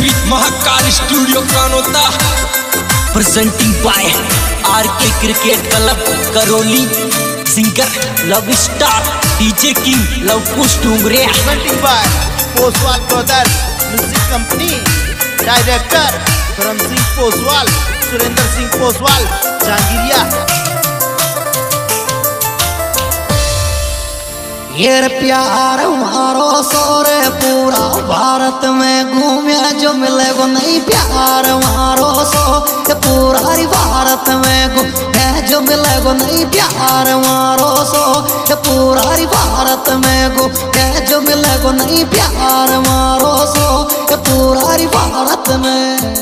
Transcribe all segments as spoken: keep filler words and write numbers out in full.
Beat Mahakal studio Kanota presenting by RK cricket club Karauli, singer love star DJ king Lav Kush Dungre, presenting by Poswal brothers music company, director Dharam Singh Poswal, Surendra Singh Poswal जहांगीरिया। ये प्यार मारो सोरे पूरा भारत में घूमे जो मिले वो नहीं, प्यार मारो सो पूरा भारत में घूमे जो मिले वो नहीं, प्यार मारो सो पूरा भारत में घूमे जो मिले वो नहीं, प्यार मारो सो पूरा भारत में।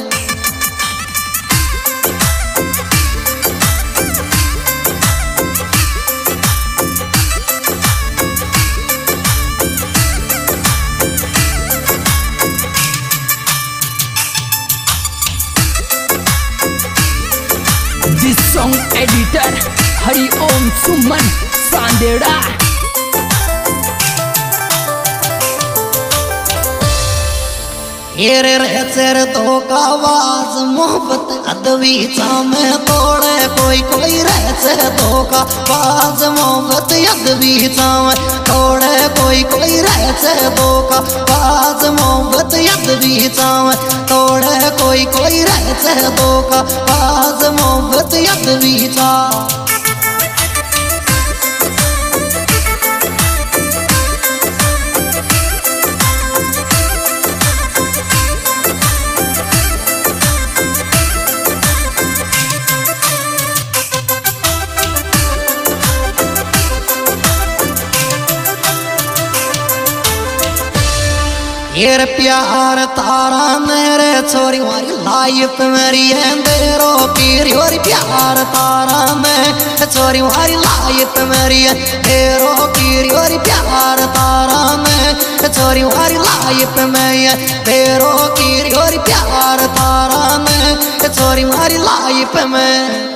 This song editor Hari Om Suman Sandera। ये रे चेर तो का आवाज मोहब्बत अदबी में तोड़े कोई कोई रहते तो का आवाज मोहब्बत अदबी में तोड़े कोई कोई रहते तो का आवाज मोहब्बत अदबी में तोड़े कोई कोई रहते तो का आवाज मोहब्बत अदबी में। ये प्यार तारा मेरे छोरी मारी लाइफ मेरी अंधेरो पीरी और प्यार तारा में छोरी मारी लाइफ मेरी अंधेरो पीरी और प्यार तारा में छोरी मारी लाइफ में अंधेरो पीरी और प्यार तारा में छोरी मारी लाइफ में।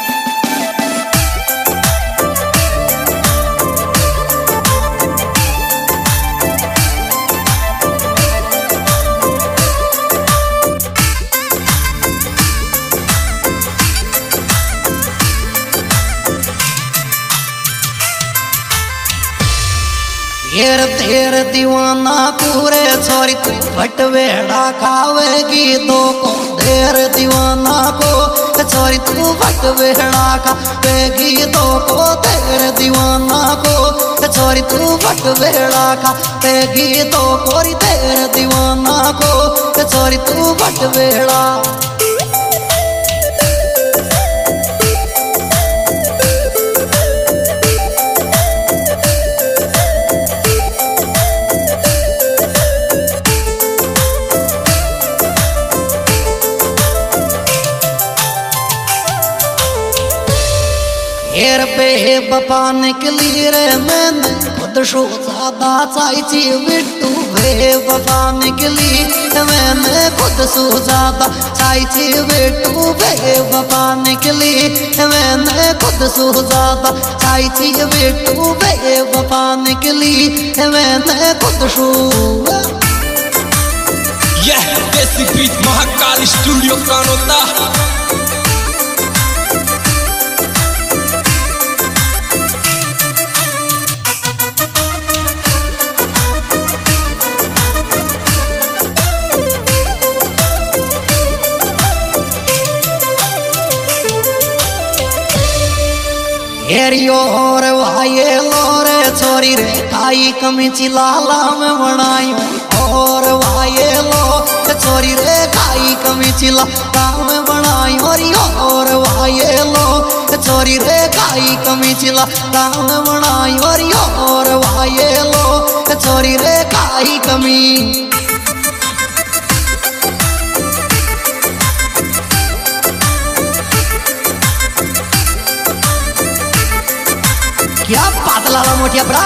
येर तेर दीवाना पूरे छोरी तू बटवेड़ा खावेगी दो को देर दीवाना को छोरी तू बटवेड़ा खावेगी दो को देर दीवाना को छोरी तू बटवेड़ा खावेगी दो कोरी देर दीवाना को छोरी तू बटवेड़ा। येर पे बपा निकली रे मैंने खुद शो ज्यादा चाहती बिट्टू बे बपा निकली मैंने खुद सो ज्यादा चाहती बिट्टू बे बपा निकली मैंने खुद सो ज्यादा चाहती बिट्टू बे बपा निकली मैंने खुद शो। यह देसी बीट महाकाल स्टूडियो कानोता। और वाये लोरे छोरी रे खाई कमी चिलाला में बनाई और वाये लो छोरी रे खाई कमी चिलाला में बनाई और वाये लो छोरी रे खाई कमी चिलाला में बनाई और वाये लो छोरी रे खाई कमी। क्या पातला मोठ्या ब्रा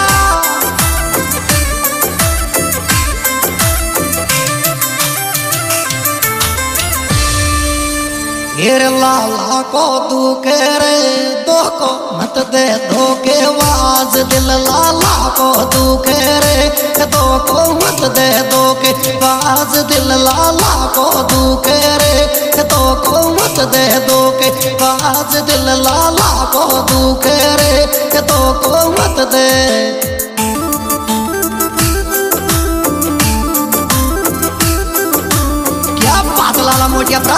हीर लाला को तू कह रे दो को मत दे धोखे वाल काज दिल लाला को दुखे रे दो को मत दे दो के काज दिल लाला को दुखे रे दो को मत दे दो के काज दिल लाला को दुखे रे दो को मत दे। क्या बात लाला मोटिया प्रा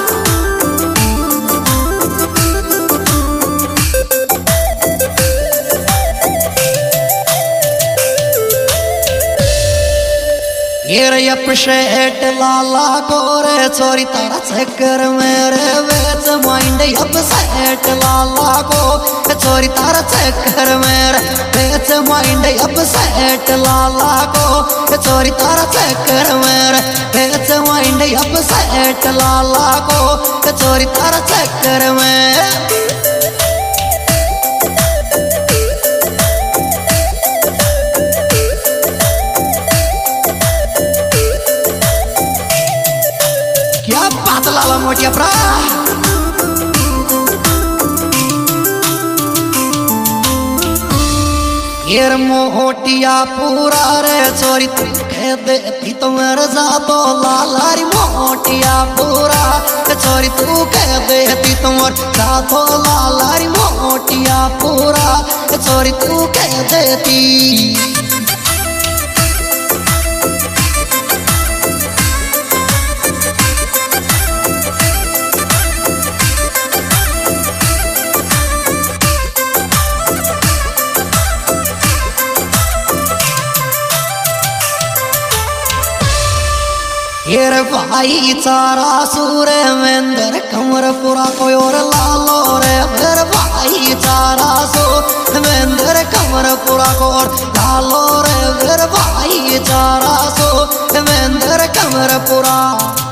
ये अपसेट लाला गोरे चोरी तारा चक्कर मेरे वेच माइंड अपसेट लाला को चोरी तारा चक्कर मेरे वेच माइंड अपसेट लाला को चोरी तारा चक्कर मेरे वेच माइंड अपसेट लाला को चोरी तारा चक्कर में। लाला मोटिया प्रा येर मोटिया पूरा रे चोरी तू कह देती तो मेरे जातो लाला री मोटिया पूरा चोरी तू कह देती तुमर जातो लाला री मोटिया पूरा चोरी तू कह देती। ये भाई चारा सूरे मेंदर कमर पूरा कोई और लालो रे मेरे भाई चारा सो मेंदर कमर पूरा को और लालो रे मेरे भाई चारा सो मेंदर कमर पूरा।